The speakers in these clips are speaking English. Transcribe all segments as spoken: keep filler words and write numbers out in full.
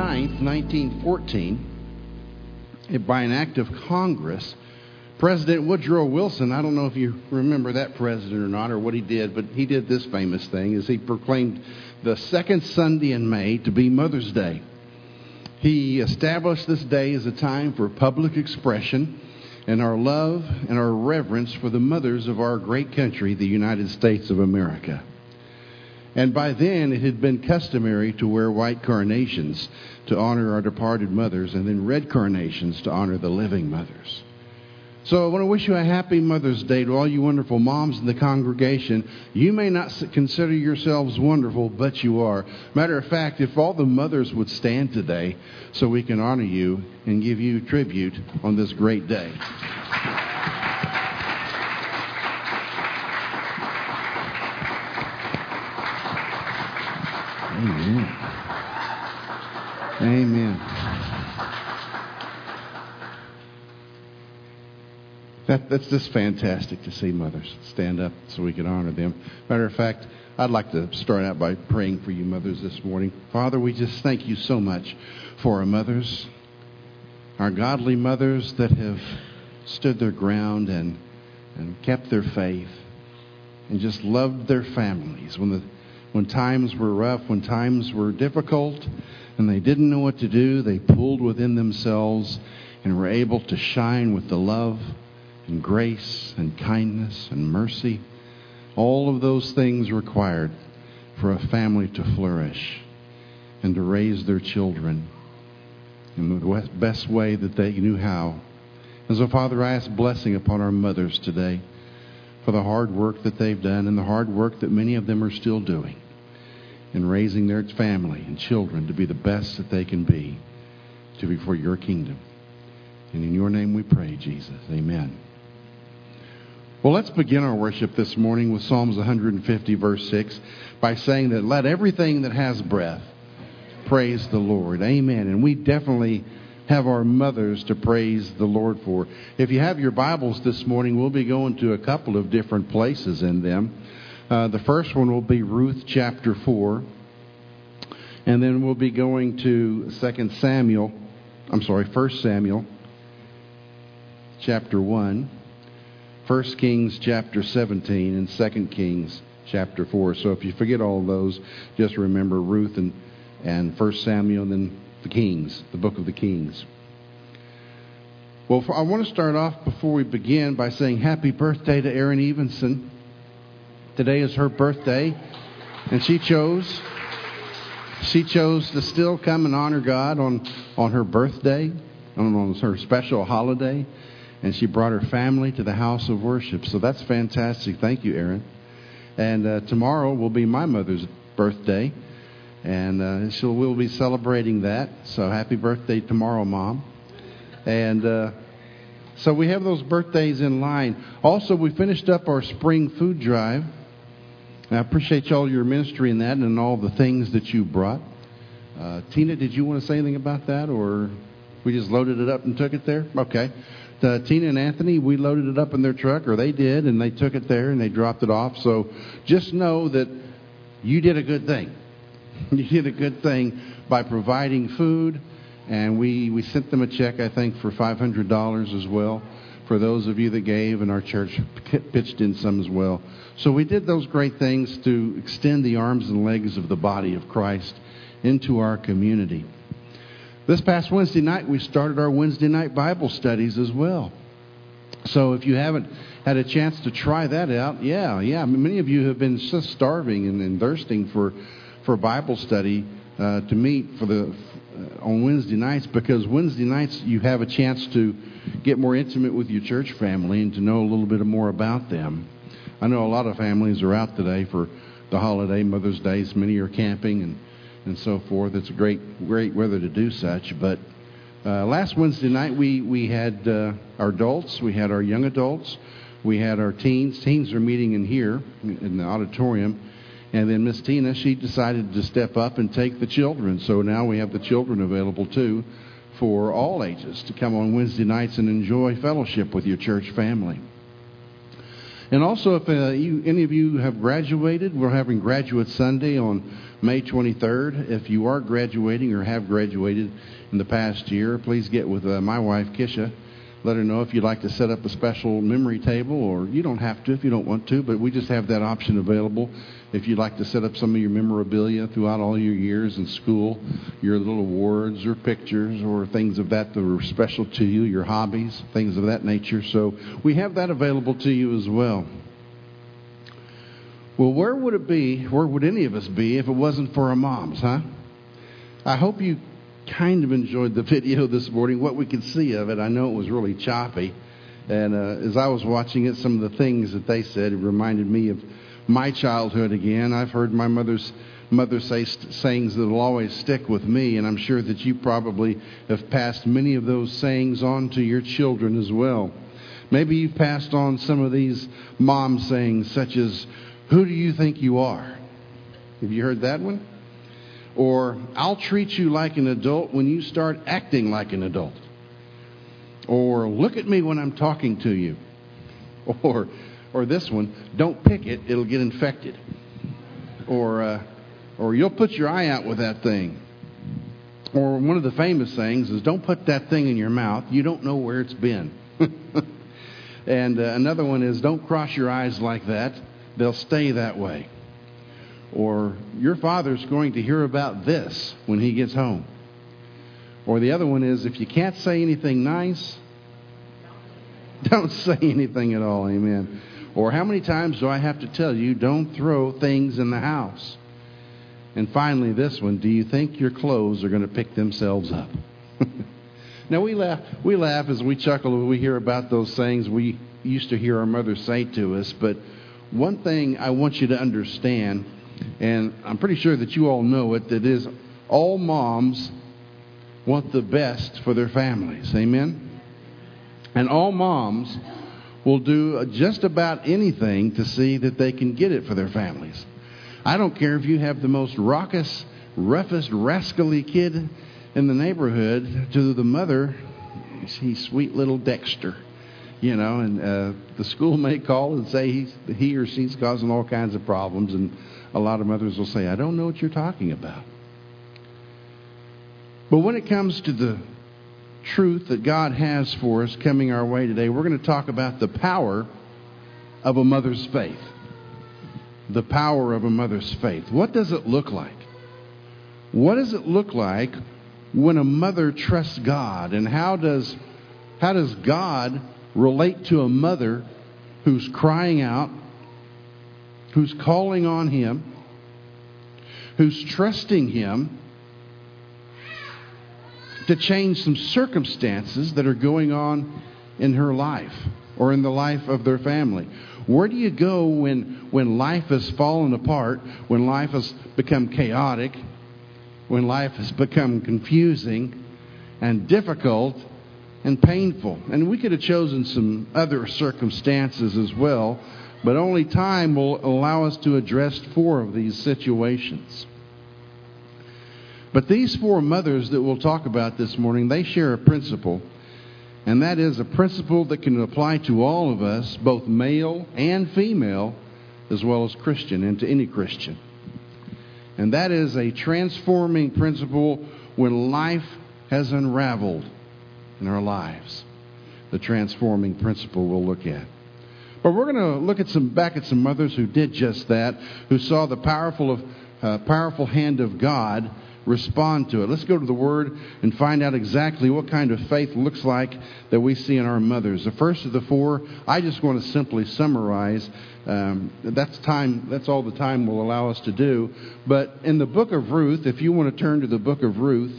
ninth, nineteen fourteen, by an act of Congress, President Woodrow Wilson, I don't know if you remember that president or not, or what he did, but he did this famous thing, is he proclaimed the second Sunday in May to be Mother's Day. He established this day as a time for public expression and our love and our reverence for the mothers of our great country, the United States of America. And by then, it had been customary to wear white carnations to honor our departed mothers, and then red carnations to honor the living mothers. So I want to wish you a happy Mother's Day to all you wonderful moms in the congregation. You may not consider yourselves wonderful, but you are. Matter of fact, if all the mothers would stand today so we can honor you and give you tribute on this great day. Amen. Amen. That, that's just fantastic to see mothers stand up so we can honor them. Matter of fact, I'd like to start out by praying for you mothers this morning. Father, we just thank you so much for our mothers, our godly mothers that have stood their ground and, and kept their faith and just loved their families when the when times were rough, when times were difficult, and they didn't know what to do. They pulled within themselves and were able to shine with the love and grace and kindness and mercy, all of those things required for a family to flourish and to raise their children in the best way that they knew how. And so, Father, I ask blessing upon our mothers today for the hard work that they've done and the hard work that many of them are still doing in raising their family and children to be the best that they can be, to be for your kingdom. And in your name we pray, Jesus. Amen. Well, let's begin our worship this morning with Psalms one fifty, verse six, by saying that let everything that has breath praise the Lord. Amen. And we definitely have our mothers to praise the Lord for. If you have your Bibles this morning, we'll be going to a couple of different places in them. Uh, the first one will be Ruth chapter four. And then we'll be going to Second Samuel, I'm sorry, First Samuel chapter one. First Kings chapter seventeen and Second Kings chapter four. So if you forget all those, just remember Ruth and, and First Samuel and then the Kings, the book of the Kings. Well, I want to start off before we begin by saying happy birthday to Erin Evenson. Today is her birthday, and she chose she chose to still come and honor God on, on her birthday, on, on her special holiday. And she brought her family to the house of worship. So that's fantastic. Thank you, Erin. And uh, tomorrow will be my mother's birthday. And uh, she'll, we'll be celebrating that. So happy birthday tomorrow, Mom. And uh, so we have those birthdays in line. Also, we finished up our spring food drive. And I appreciate all your ministry in that and all the things that you brought. Uh, Tina, did you want to say anything about that? Or we just loaded it up and took it there? Okay. Uh, Tina and Anthony, we loaded it up in their truck, or they did, and they took it there and they dropped it off. So just know that you did a good thing. You did a good thing by providing food, and we, we sent them a check, I think, for five hundred dollars as well, for those of you that gave, and our church pitched in some as well. So we did those great things to extend the arms and legs of the body of Christ into our community. This past Wednesday night, we started our Wednesday night Bible studies as well. So if you haven't had a chance to try that out, yeah, yeah. Many of you have been just starving and, and thirsting for, for Bible study uh, to meet for the uh, on Wednesday nights, because Wednesday nights you have a chance to get more intimate with your church family and to know a little bit more about them. I know a lot of families are out today for the holiday, Mother's Day. Many are camping and and so forth. It's a great, great weather to do such. But uh, last Wednesday night, we, we had uh, our adults, we had our young adults, we had our teens. Teens are meeting in here in the auditorium. And then Miss Tina, she decided to step up and take the children. So now we have the children available, too, for all ages to come on Wednesday nights and enjoy fellowship with your church family. And also, if uh, you, any of you have graduated, we're having Graduate Sunday on May twenty-third. If you are graduating or have graduated in the past year, please get with uh, my wife, Kisha. Let her know if you'd like to set up a special memory table, or you don't have to if you don't want to, but we just have that option available. If you'd like to set up some of your memorabilia throughout all your years in school, your little awards or pictures or things of that that were special to you, your hobbies, things of that nature. So we have that available to you as well. Well, where would it be, where would any of us be if it wasn't for our moms, huh? I hope you kind of enjoyed the video this morning, what we could see of it. I know it was really choppy. And uh, as I was watching it, some of the things that they said, it reminded me of my childhood again. I've heard my mother's mother say st- sayings that will always stick with me, and I'm sure that you probably have passed many of those sayings on to your children as well. Maybe you've passed on some of these mom sayings, such as, "Who do you think you are?" Have you heard that one? Or, "I'll treat you like an adult when you start acting like an adult." Or, "Look at me when I'm talking to you." Or, or this one, "Don't pick it, it'll get infected." Or, uh, or "You'll put your eye out with that thing." Or one of the famous sayings is, "Don't put that thing in your mouth, you don't know where it's been." And uh, another one is, "Don't cross your eyes like that, they'll stay that way." Or, "Your father's going to hear about this when he gets home." Or the other one is, "If you can't say anything nice, don't say anything at all." Amen. Or, "How many times do I have to tell you, don't throw things in the house?" And finally, this one, "Do you think your clothes are going to pick themselves up?" Now, we laugh, we laugh as we chuckle when we hear about those sayings we used to hear our mother say to us. But one thing I want you to understand, and I'm pretty sure that you all know it, that is, all moms want the best for their families. Amen? And all moms will do just about anything to see that they can get it for their families. I don't care if you have the most raucous, roughest, rascally kid in the neighborhood to the mother, he's sweet little Dexter. You know, and uh, the school may call and say he's, he or she's causing all kinds of problems, and a lot of mothers will say, "I don't know what you're talking about." But when it comes to the truth that God has for us coming our way today, we're going to talk about the power of a mother's faith. The power of a mother's faith. What does it look like? What does it look like when a mother trusts God? And how does how does God relate to a mother who's crying out, who's calling on Him, who's trusting Him to change some circumstances that are going on in her life or in the life of their family? Where do you go when, when life has fallen apart, when life has become chaotic, when life has become confusing and difficult and painful? And we could have chosen some other circumstances as well, but only time will allow us to address four of these situations. But these four mothers that we'll talk about this morning, they share a principle, and that is a principle that can apply to all of us, both male and female, as well as Christian, and to any Christian. And that is a transforming principle when life has unraveled in our lives. The transforming principle we'll look at. But we're going to look at some back at some mothers who did just that, who saw the powerful of uh, powerful hand of God respond to it. Let's go to the Word and find out exactly what kind of faith looks like that we see in our mothers. The first of the four, I just want to simply summarize. Um, that's time. That's all the time will allow us to do. But in the book of Ruth, if you want to turn to the book of Ruth,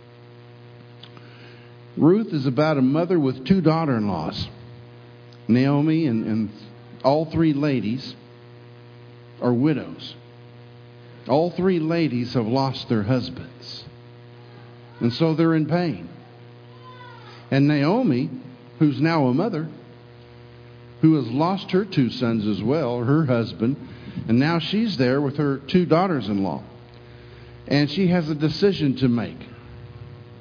Ruth is about a mother with two daughter-in-laws, Naomi, and, and all three ladies are widows. All three ladies have lost their husbands. And so they're in pain. And Naomi, who's now a mother, who has lost her two sons as well, her husband, and now she's there with her two daughters-in-law. And she has a decision to make.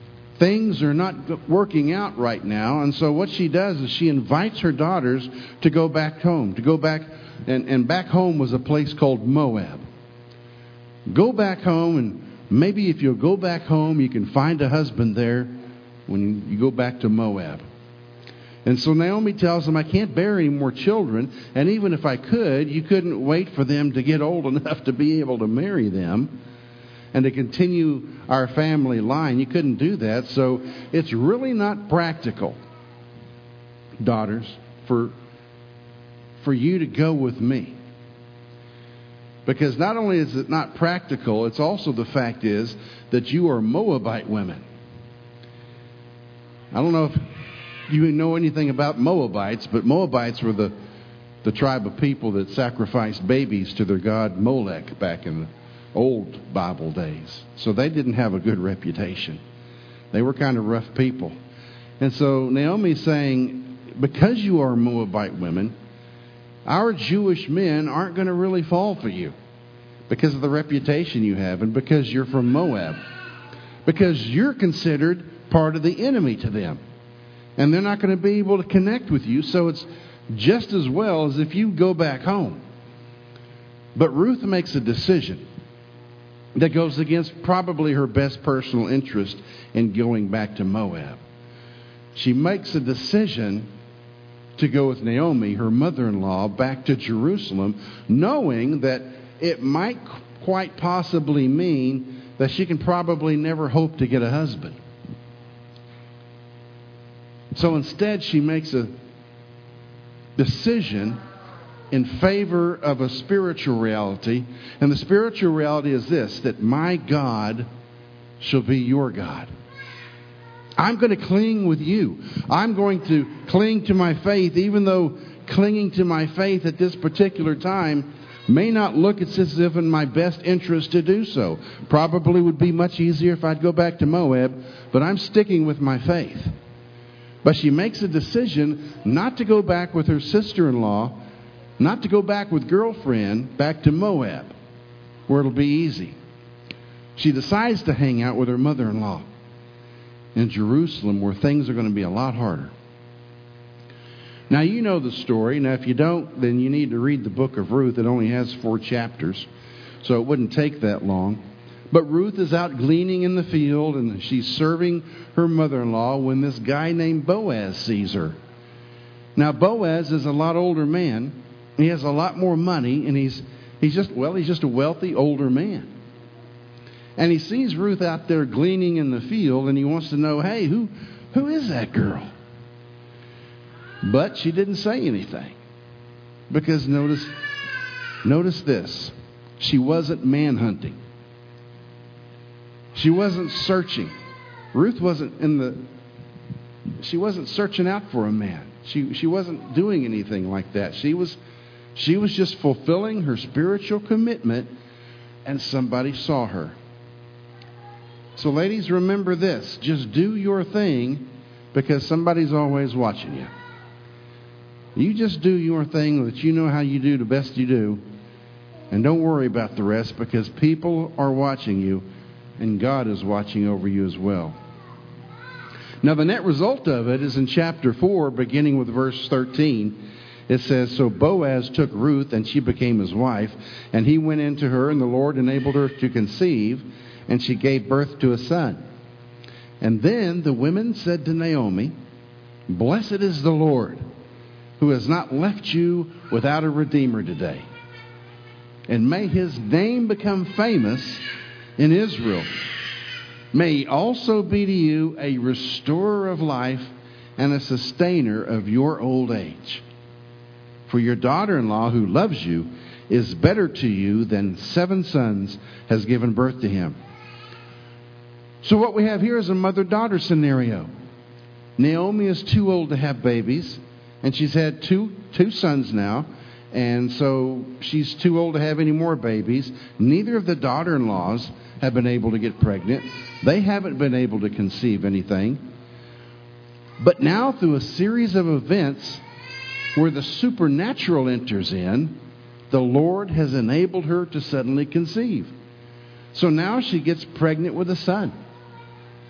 things are not working out right now. And so what she does is she invites her daughters to go back home, to go back, and, and back home was a place called Moab. Go back home, and maybe if you'll go back home, you can find a husband there when you go back to Moab. And so Naomi tells them, I can't bear any more children, and even if I could, you couldn't wait for them to get old enough to be able to marry them and to continue our family line. You couldn't do that, so it's really not practical, daughters, for, for you to go with me. Because not only is it not practical, it's also the fact is that you are Moabite women. I don't know if you know anything about Moabites, but Moabites were the, the tribe of people that sacrificed babies to their god Molech back in the old Bible days. So they didn't have a good reputation. They were kind of rough people. And so Naomi's saying, because you are Moabite women, our Jewish men aren't going to really fall for you because of the reputation you have and because you're from Moab. Because you're considered part of the enemy to them. And they're not going to be able to connect with you, so it's just as well as if you go back home. But Ruth makes a decision that goes against probably her best personal interest in going back to Moab. She makes a decision to go with Naomi, her mother-in-law, back to Jerusalem, knowing that it might quite possibly mean that she can probably never hope to get a husband. So instead, she makes a decision in favor of a spiritual reality. And the spiritual reality is this, that my God shall be your God. I'm going to cling with you. I'm going to cling to my faith, even though clinging to my faith at this particular time may not look as if in my best interest to do so. Probably would be much easier if I'd go back to Moab, but I'm sticking with my faith. But she makes a decision not to go back with her sister-in-law, not to go back with girlfriend, back to Moab, where it'll be easy. She decides to hang out with her mother-in-law in Jerusalem, where things are going to be a lot harder. Now, you know the story. Now, if you don't, then you need to read the book of Ruth. It only has four chapters, so it wouldn't take that long. But Ruth is out gleaning in the field, and she's serving her mother-in-law when this guy named Boaz sees her. Now, Boaz is a lot older man. He has a lot more money, and he's he's just, well, he's just a wealthy older man. And he sees Ruth out there gleaning in the field, and he wants to know, hey, who who is that girl? But she didn't say anything. Because notice, notice this. She wasn't manhunting. She wasn't searching. Ruth wasn't in the, she wasn't searching out for a man. She she wasn't doing anything like that. She was she was just fulfilling her spiritual commitment, and somebody saw her. So ladies, remember this. Just do your thing, because somebody's always watching you. You just do your thing that you know how you do the best you do, and don't worry about the rest, because people are watching you. And God is watching over you as well. Now, the net result of it is in chapter four, beginning with verse thirteen. It says, so Boaz took Ruth, and she became his wife. And he went into her, and the Lord enabled her to conceive. And she gave birth to a son. And then the women said to Naomi, blessed is the Lord, who has not left you without a redeemer today. And may his name become famous in Israel. May he also be to you a restorer of life and a sustainer of your old age. For your daughter-in-law, who loves you, is better to you than seven sons has given birth to him. So what we have here is a mother-daughter scenario. Naomi is too old to have babies, and she's had two two sons now. And so she's too old to have any more babies. Neither of the daughter-in-laws have been able to get pregnant. They haven't been able to conceive anything. But now, through a series of events where the supernatural enters in, the Lord has enabled her to suddenly conceive. So now she gets pregnant with a son.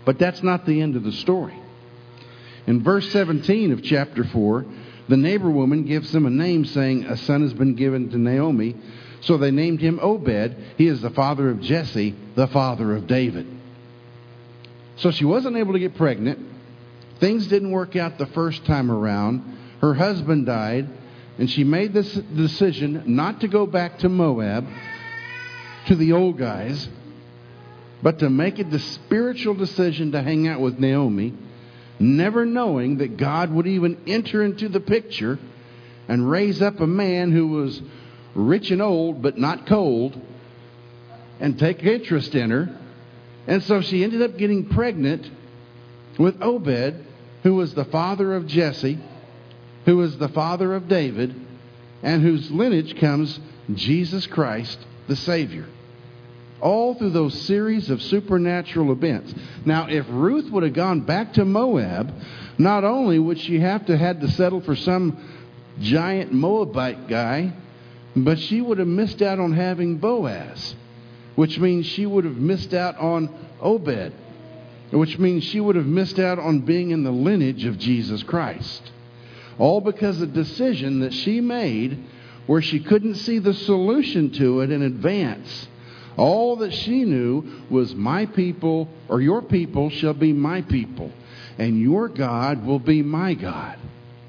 But that's not the end of the story. In verse seventeen of chapter four, the neighbor woman gives them a name, saying, a son has been given to Naomi. So they named him Obed. He is the father of Jesse, the father of David. So she wasn't able to get pregnant. Things didn't work out the first time around. Her husband died, and she made this decision not to go back to Moab, to the old guys, but to make it the spiritual decision to hang out with Naomi, never knowing that God would even enter into the picture and raise up a man who was rich and old but not cold and take interest in her. And so she ended up getting pregnant with Obed, who was the father of Jesse, who was the father of David, and whose lineage comes Jesus Christ, the Savior. All through those series of supernatural events. Now, if Ruth would have gone back to Moab, not only would she have to had to settle for some giant Moabite guy, but she would have missed out on having Boaz, which means she would have missed out on Obed, which means she would have missed out on being in the lineage of Jesus Christ. All because of a decision that she made where she couldn't see the solution to it in advance. All that she knew was, my people, or your people, shall be my people, and your God will be my God.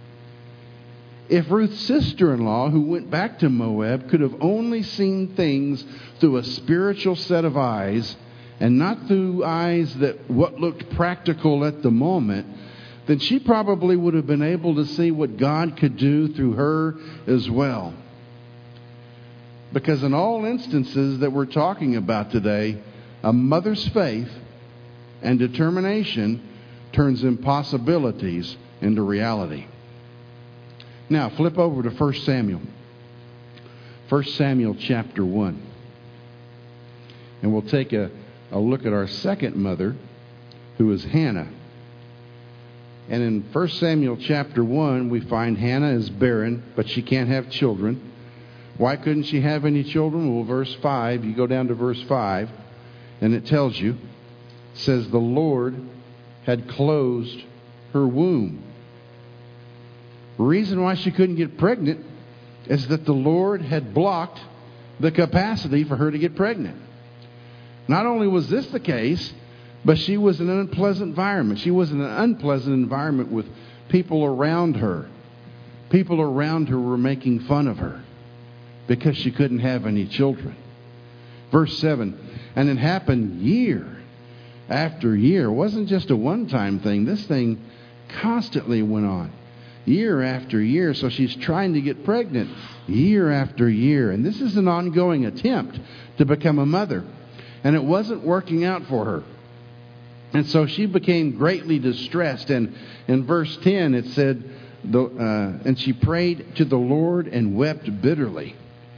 If Ruth's sister-in-law, who went back to Moab, could have only seen things through a spiritual set of eyes, and not through eyes that what looked practical at the moment, then she probably would have been able to see what God could do through her as well. Because in all instances that we're talking about today, a mother's faith and determination turns impossibilities into reality. Now, flip over to First Samuel. First Samuel chapter one. And we'll take a, a look at our second mother, who is Hannah. And in First Samuel chapter one, we find Hannah is barren, but she can't have children. Why couldn't she have any children? Well, verse five, you go down to verse five, and it tells you, it says, the Lord had closed her womb. The reason why she couldn't get pregnant is that the Lord had blocked the capacity for her to get pregnant. Not only was this the case, but she was in an unpleasant environment. She was in an unpleasant environment with people around her. People around her were making fun of her because she couldn't have any children. Verse seven, and it happened year after year. It wasn't just a one-time thing. This thing constantly went on. Year after year. So she's trying to get pregnant year after year. And this is an ongoing attempt to become a mother. And it wasn't working out for her. And so she became greatly distressed. And in verse ten it said, the, uh, and she prayed to the Lord and wept bitterly.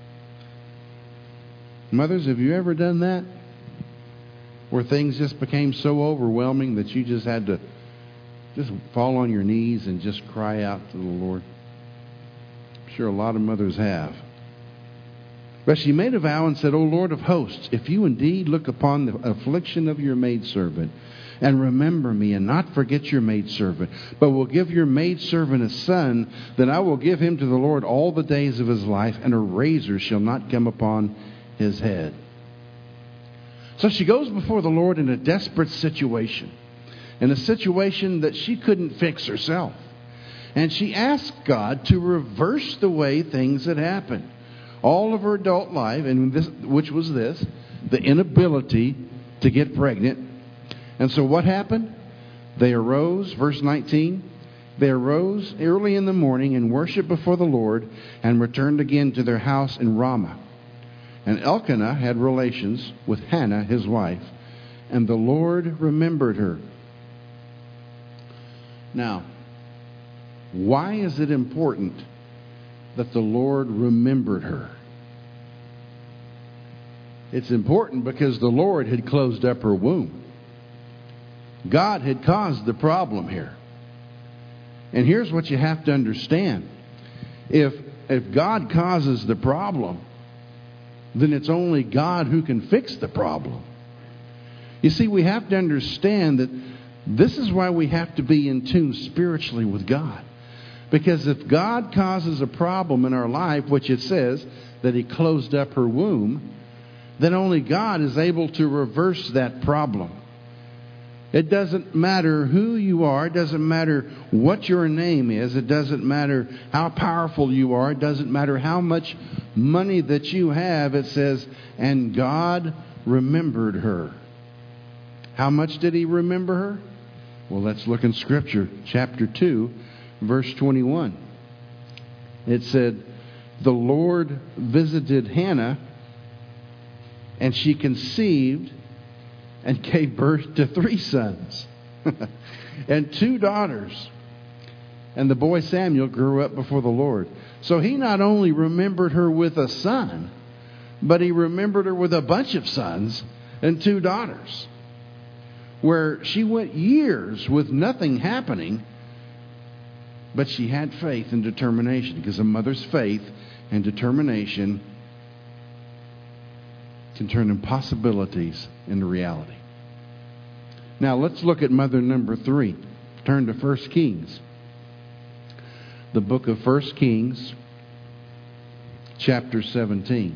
Mothers, have you ever done that? Where things just became so overwhelming that you just had to just fall on your knees and just cry out to the Lord? I'm sure a lot of mothers have. But she made a vow and said, O Lord of hosts, if you indeed look upon the affliction of your maidservant, and remember me, and not forget your maidservant, but will give your maidservant a son, then I will give him to the Lord all the days of his life, and a razor shall not come upon his head. So she goes before the Lord in a desperate situation, in a situation that she couldn't fix herself. And she asked God to reverse the way things had happened. All of her adult life, and this, which was this, the inability to get pregnant. And so what happened? They arose, verse nineteen, they arose early in the morning and worshiped before the Lord and returned again to their house in Ramah. And Elkanah had relations with Hannah, his wife, and the Lord remembered her. Now, why is it important that the Lord remembered her? It's important because the Lord had closed up her womb. God had caused the problem here. And here's what you have to understand. If, if God causes the problem, then it's only God who can fix the problem. You see, we have to understand that this is why we have to be in tune spiritually with God. Because if God causes a problem in our life, which it says that He closed up her womb, then only God is able to reverse that problem. It doesn't matter who you are. It doesn't matter what your name is. It doesn't matter how powerful you are. It doesn't matter how much money that you have. It says, and God remembered her. How much did He remember her? Well, let's look in Scripture, chapter two, verse twenty-one. It said, the Lord visited Hannah, and she conceived and gave birth to three sons and two daughters. And the boy Samuel grew up before the Lord. So He not only remembered her with a son, but He remembered her with a bunch of sons and two daughters. Where she went years with nothing happening, but she had faith and determination, because a mother's faith and determination can turn impossibilities into reality. Now let's look at mother number three. Turn to First Kings. The book of First Kings, chapter seventeen.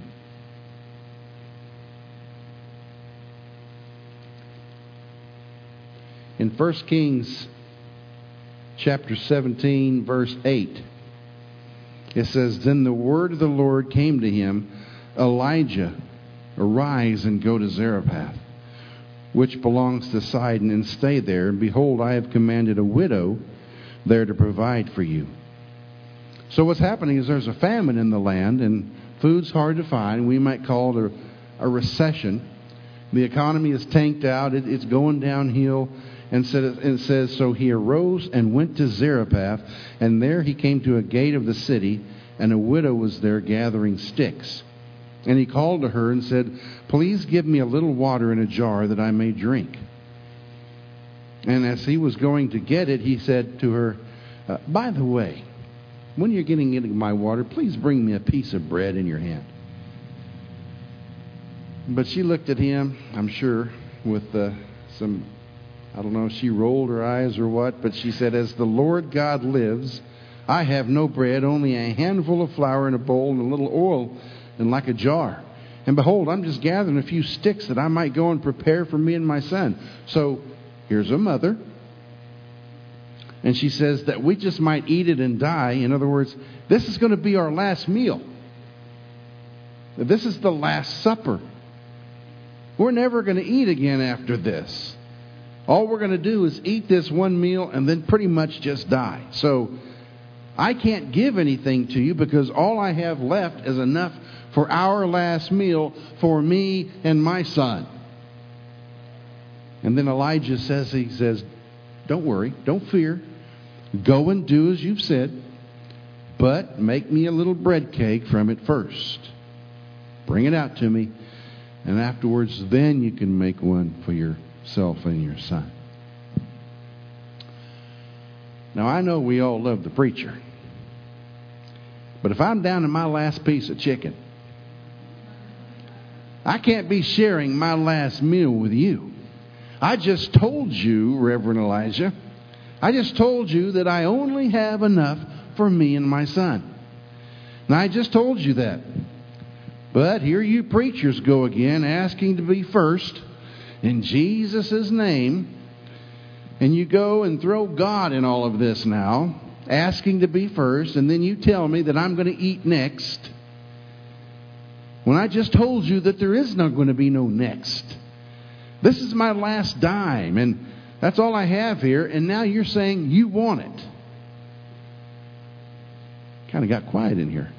In First Kings, chapter seventeen, verse eight, it says, then the word of the Lord came to him, Elijah, arise and go to Zarephath, which belongs to Sidon, and stay there. And behold, I have commanded a widow there to provide for you. So what's happening is there's a famine in the land, and food's hard to find. We might call it a, a recession. The economy is tanked out. It, it's going downhill. And it says, so he arose and went to Zarephath, and there he came to a gate of the city, and a widow was there gathering sticks. And he called to her and said, please give me a little water in a jar that I may drink. And as he was going to get it, he said to her, uh, by the way, when you're getting into my water, please bring me a piece of bread in your hand. But she looked at him, I'm sure, with uh, some... I don't know if she rolled her eyes or what, but she said, as the Lord God lives, I have no bread, only a handful of flour in a bowl and a little oil in like a jar. And behold, I'm just gathering a few sticks that I might go and prepare for me and my son. So here's a mother. And she says that we just might eat it and die. In other words, this is going to be our last meal. This is the Last Supper. We're never going to eat again after this. All we're going to do is eat this one meal and then pretty much just die. So I can't give anything to you because all I have left is enough for our last meal for me and my son. And then Elijah says, he says, don't worry, don't fear. Go and do as you've said, but make me a little bread cake from it first. Bring it out to me, and afterwards then you can make one for your self and your son. Now I know we all love the preacher, but if I'm down to my last piece of chicken, I can't be sharing my last meal with you. I just told you, Reverend Elijah, I just told you that I only have enough for me and my son. Now I just told you that. But here you preachers go again, asking to be first in Jesus' name, and you go and throw God in all of this now, asking to be first, and then you tell me that I'm going to eat next, when I just told you that there is not going to be no next. This is my last dime, and that's all I have here, and now you're saying you want it. Kind of got quiet in here.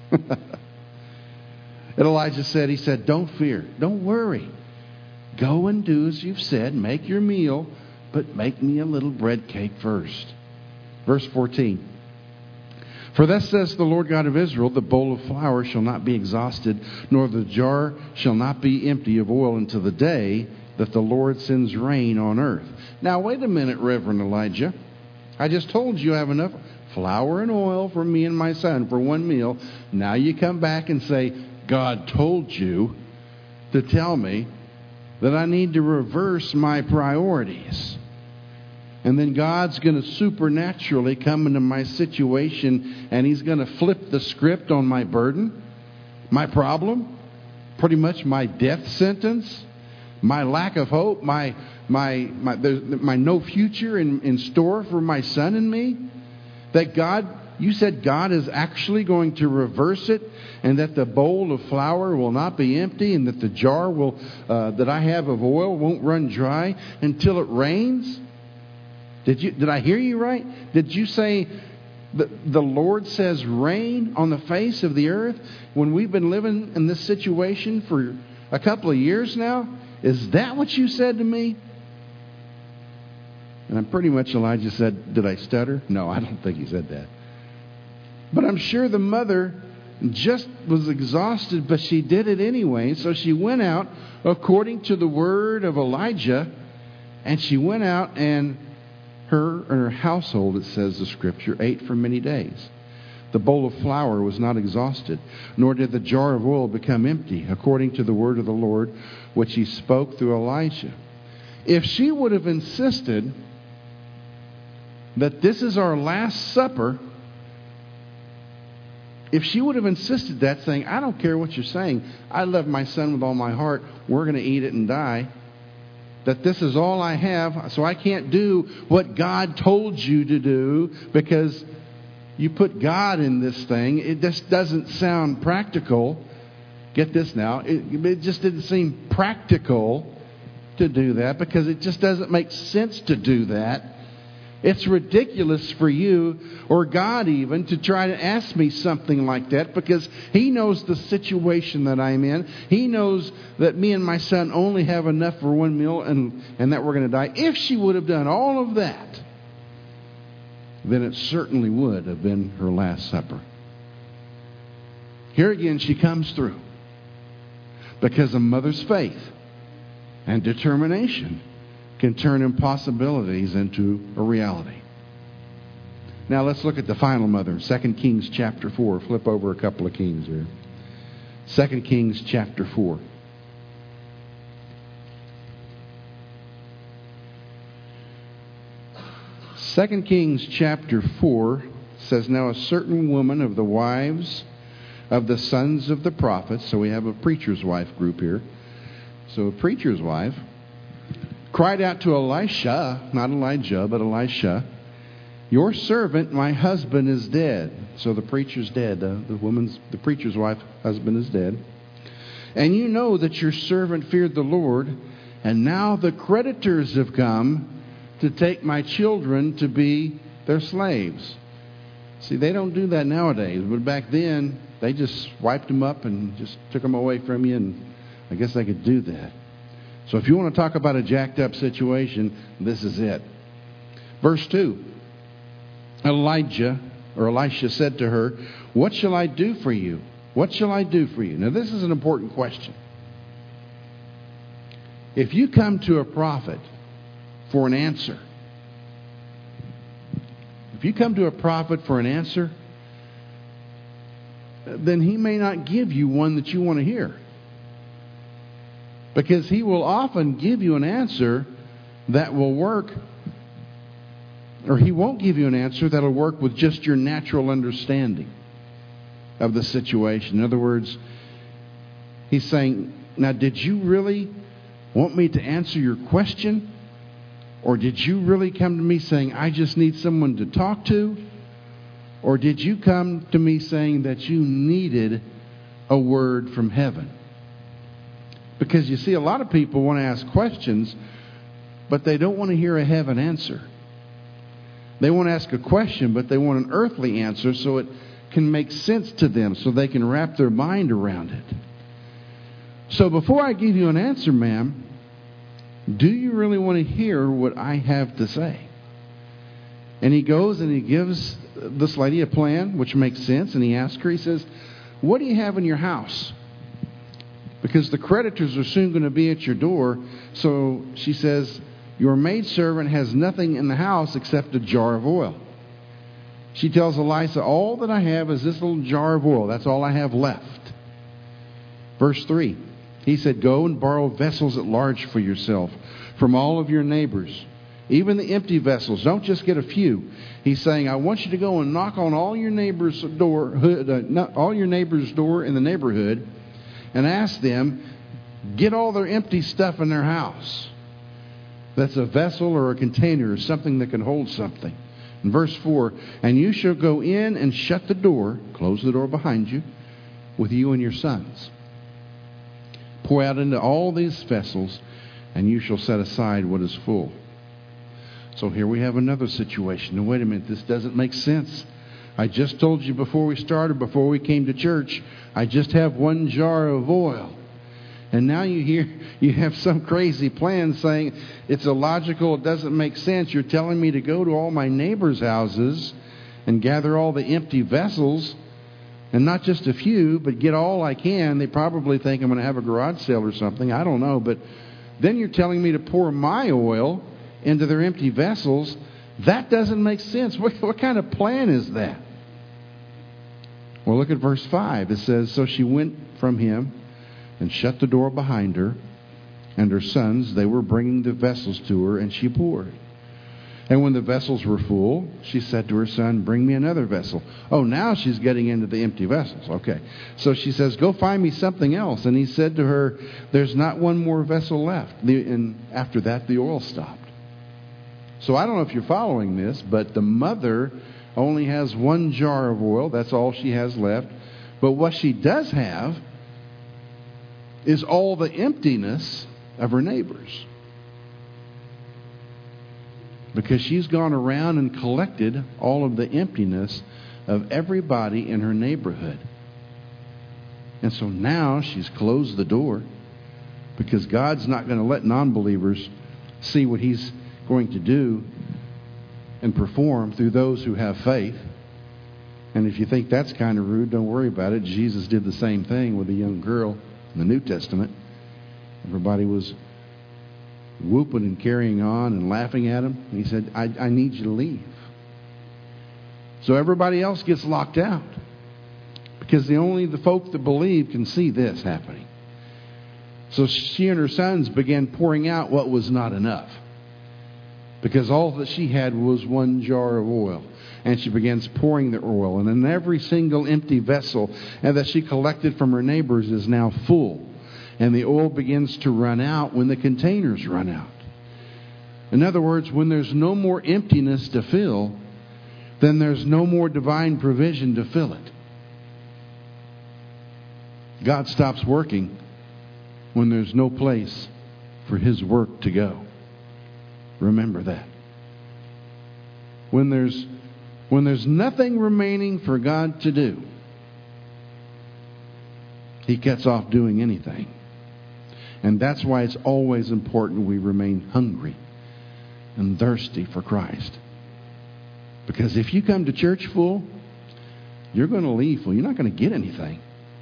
And Elijah said, he said, don't fear, don't worry. Go and do as you've said. Make your meal, but make me a little bread cake first. Verse fourteen. For thus says the Lord God of Israel, the bowl of flour shall not be exhausted, nor the jar shall not be empty of oil until the day that the Lord sends rain on earth. Now, wait a minute, Reverend Elijah. I just told you I have enough flour and oil for me and my son for one meal. Now you come back and say, God told you to tell me that I need to reverse my priorities. And then God's going to supernaturally come into my situation, and He's going to flip the script on my burden, my problem, pretty much my death sentence, my lack of hope, my my my, the, my no future in, in store for my son and me. That God, you said God is actually going to reverse it, and that the bowl of flour will not be empty, and that the jar will uh, that I have of oil won't run dry until it rains. Did you? Did I hear you right? Did you say that the Lord says rain on the face of the earth when we've been living in this situation for a couple of years now? Is that what you said to me? And I'm pretty much Elijah said, did I stutter? No, I don't think he said that. But I'm sure the mother just was exhausted, but she did it anyway. So she went out according to the word of Elijah, and she went out, and her and her household, it says the scripture, ate for many days. The bowl of flour was not exhausted, nor did the jar of oil become empty, according to the word of the Lord, which He spoke through Elisha. If she would have insisted that this is our last supper, if she would have insisted that, saying, I don't care what you're saying, I love my son with all my heart, we're going to eat it and die, that this is all I have, so I can't do what God told you to do because you put God in this thing. It just doesn't sound practical. Get this now. It, it just didn't seem practical to do that because it just doesn't make sense to do that. It's ridiculous for you or God even to try to ask me something like that because He knows the situation that I'm in. He knows that me and my son only have enough for one meal and, and that we're going to die. If she would have done all of that, then it certainly would have been her last supper. Here again, she comes through because a mother's faith and determination can turn impossibilities into a reality. Now let's look at the final mother, Second Kings chapter four. Flip over a couple of Kings here. Second Kings chapter four. Second Kings chapter four says, now a certain woman of the wives of the sons of the prophets, so we have a preacher's wife group here. So a preacher's wife cried out to Elisha, not Elijah, but Elisha, your servant, my husband, is dead. So the preacher's dead. Uh, the woman's, the preacher's wife, husband is dead. And you know that your servant feared the Lord, and now the creditors have come to take my children to be their slaves. See, they don't do that nowadays, but back then, they just wiped them up and just took them away from you, and I guess they could do that. So if you want to talk about a jacked up situation, this is it. Verse two. Elijah, or Elisha said to her, what shall I do for you? What shall I do for you? Now this is an important question. If you come to a prophet for an answer, if you come to a prophet for an answer, then he may not give you one that you want to hear. Because he will often give you an answer that will work, or he won't give you an answer that will work with just your natural understanding of the situation. In other words, he's saying, now did you really want me to answer your question? Or did you really come to me saying, I just need someone to talk to? Or did you come to me saying that you needed a word from heaven? Because you see, a lot of people want to ask questions, but they don't want to hear a heaven answer. They want to ask a question, but they want an earthly answer so it can make sense to them, so they can wrap their mind around it. So before I give you an answer, ma'am, do you really want to hear what I have to say? And he goes and he gives this lady a plan, which makes sense, and he asks her, he says, what do you have in your house? Because the creditors are soon going to be at your door. So she says, your maidservant has nothing in the house except a jar of oil. She tells Elisha, all that I have is this little jar of oil. That's all I have left. Verse three. He said, go and borrow vessels at large for yourself from all of your neighbors, even the empty vessels. Don't just get a few. He's saying, I want you to go and knock on all your neighbors' door, uh, all your neighbors' door in the neighborhood, and ask them, get all their empty stuff in their house. That's a vessel or a container or something that can hold something. In verse four, and you shall go in and shut the door, close the door behind you, with you and your sons. Pour out into all these vessels, and you shall set aside what is full. So here we have another situation. Now, wait a minute, this doesn't make sense. I just told you before we started, before we came to church, I just have one jar of oil. And now you hear you have some crazy plan saying it's illogical, it doesn't make sense. You're telling me to go to all my neighbors' houses and gather all the empty vessels, and not just a few, but get all I can. They probably think I'm going to have a garage sale or something. I don't know. But then you're telling me to pour my oil into their empty vessels. That doesn't make sense. What, what kind of plan is that? Well, look at verse five. It says, so she went from him and shut the door behind her, and her sons, they were bringing the vessels to her, and she poured. And when the vessels were full, she said to her son, bring me another vessel. Oh, now she's getting into the empty vessels. Okay. So she says, go find me something else. And he said to her, there's not one more vessel left. And after that, the oil stopped. So I don't know if you're following this, but the mother only has one jar of oil. That's all she has left. But what she does have is all the emptiness of her neighbors. Because she's gone around and collected all of the emptiness of everybody in her neighborhood. And so now she's closed the door, because God's not going to let non-believers see what He's going to do and perform through those who have faith. And if you think that's kind of rude, don't worry about it. Jesus did the same thing with a young girl in the New Testament. Everybody was whooping and carrying on and laughing at him. He said, I, I need you to leave. So everybody else gets locked out, because the only the folk that believe can see this happening. So she and her sons began pouring out what was not enough, because all that she had was one jar of oil. And she begins pouring the oil, and in every single empty vessel and that she collected from her neighbors is now full. And the oil begins to run out when the containers run out. In other words, when there's no more emptiness to fill, then there's no more divine provision to fill it. God stops working when there's no place for His work to go. Remember that. When there's when there's nothing remaining for God to do, He cuts off doing anything. And that's why it's always important we remain hungry and thirsty for Christ. Because if you come to church full, you're going to leave full. You're not going to get anything.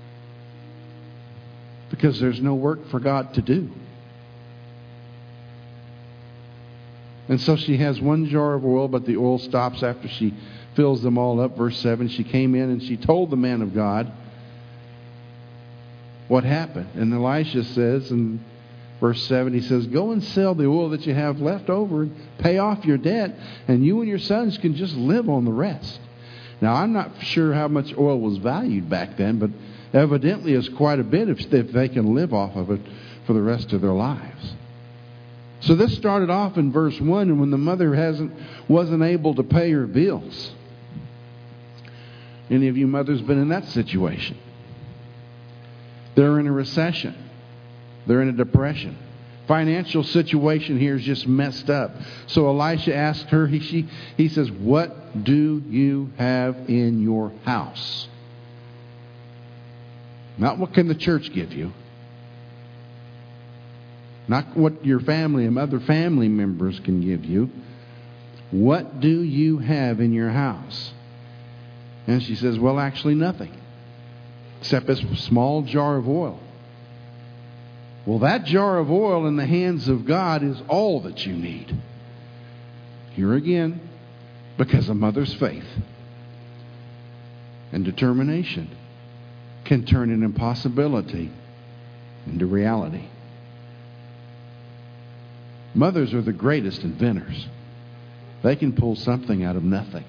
Because there's no work for God to do. And so she has one jar of oil, but the oil stops after she fills them all up. Verse seven, she came in and she told the man of God what happened. And Elisha says in verse seven, he says, go and sell the oil that you have left over and pay off your debt, and you and your sons can just live on the rest. Now, I'm not sure how much oil was valued back then, but evidently it's quite a bit if, if they can live off of it for the rest of their lives. So this started off in verse one, and when the mother hasn't wasn't able to pay her bills. Any of you mothers been in that situation? They're in a recession. They're in a depression. Financial situation here is just messed up. So Elisha asked her, he, she, he says, what do you have in your house? Not what can the church give you. Not what your family and other family members can give you. What do you have in your house? And she says, well, actually nothing. Except this small jar of oil. Well, that jar of oil in the hands of God is all that you need. Here again, because a mother's faith and determination can turn an impossibility into reality. Mothers are the greatest inventors. They can pull something out of nothing.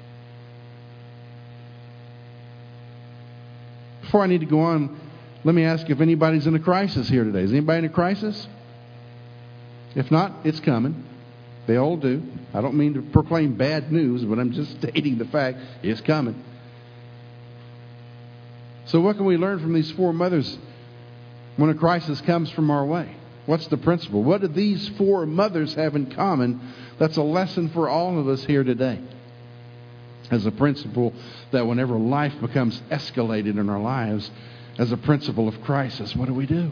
Before I need to go on, let me ask if anybody's in a crisis here today. Is anybody in a crisis? If not, it's coming. They all do. I don't mean to proclaim bad news, but I'm just stating the fact it's coming. So what can we learn from these four mothers when a crisis comes from our way? What's the principle? What do these four mothers have in common that's a lesson for all of us here today? As a principle that whenever life becomes escalated in our lives, as a principle of crisis, what do we do?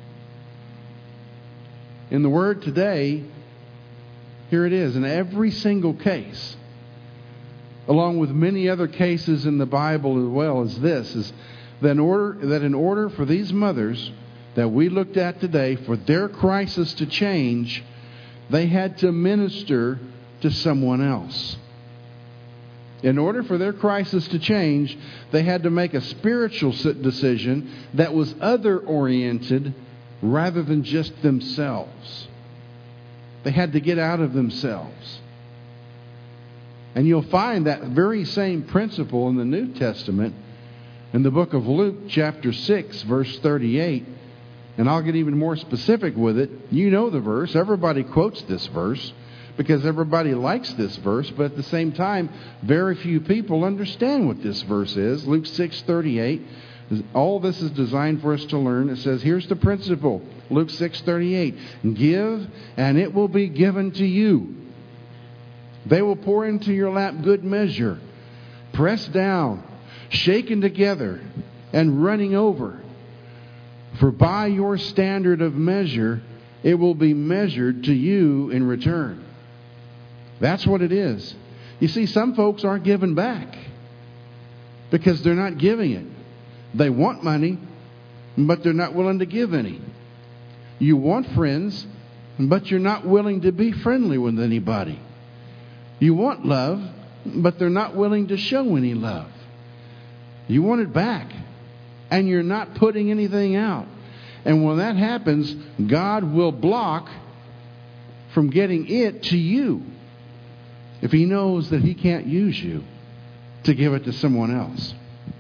In the Word today, here it is. In every single case, along with many other cases in the Bible as well as this, is that in order, that in order for these mothers that we looked at today, for their crisis to change, they had to minister to someone else. In order for their crisis to change, they had to make a spiritual decision that was other-oriented rather than just themselves. They had to get out of themselves. And you'll find that very same principle in the New Testament in the book of Luke, chapter six, verse thirty-eight. And I'll get even more specific with it. You know the verse. Everybody quotes this verse because everybody likes this verse. But at the same time, very few people understand what this verse is. Luke six thirty-eight. All this is designed for us to learn. It says, here's the principle. Luke six thirty-eight. Give, and it will be given to you. They will pour into your lap good measure, pressed down, shaken together, and running over. For by your standard of measure, it will be measured to you in return. That's what it is. You see, some folks aren't giving back because they're not giving it. They want money, but they're not willing to give any. You want friends, but you're not willing to be friendly with anybody. You want love, but they're not willing to show any love. You want it back, and you're not putting anything out. And when that happens, God will block from getting it to you if He knows that He can't use you to give it to someone else.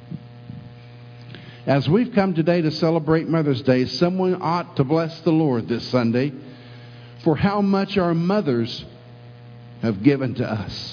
As we've come today to celebrate Mother's Day, someone ought to bless the Lord this Sunday for how much our mothers have given to us.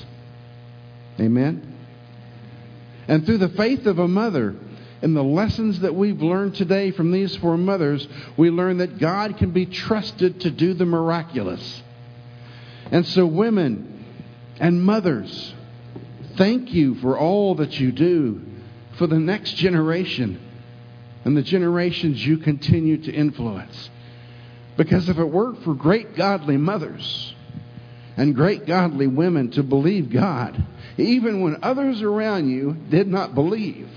Amen? And through the faith of a mother and the lessons that we've learned today from these four mothers, we learn that God can be trusted to do the miraculous. And so women and mothers, thank you for all that you do for the next generation and the generations you continue to influence. Because if it weren't for great godly mothers and great godly women to believe God, even when others around you did not believe,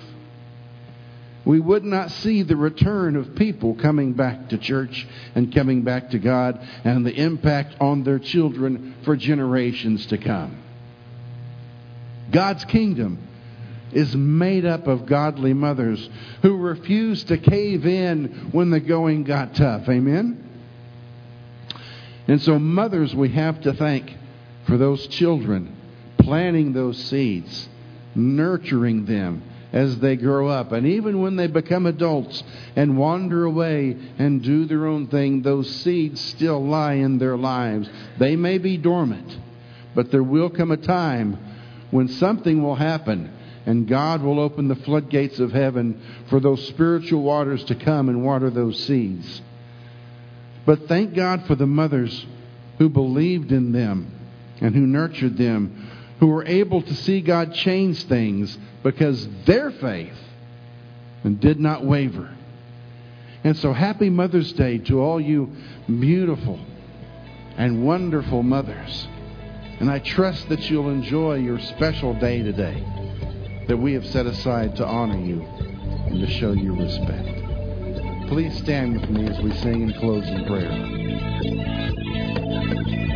we would not see the return of people coming back to church and coming back to God and the impact on their children for generations to come. God's kingdom is made up of godly mothers who refuse to cave in when the going got tough. Amen? And so mothers we have to thank for those children, planting those seeds, nurturing them as they grow up. And even when they become adults and wander away and do their own thing, those seeds still lie in their lives. They may be dormant, but there will come a time when something will happen and God will open the floodgates of heaven for those spiritual waters to come and water those seeds. But thank God for the mothers who believed in them and who nurtured them, who were able to see God change things because their faith did not waver. And so happy Mother's Day to all you beautiful and wonderful mothers. And I trust that you'll enjoy your special day today that we have set aside to honor you and to show you respect. Please stand with me as we sing in closing prayer.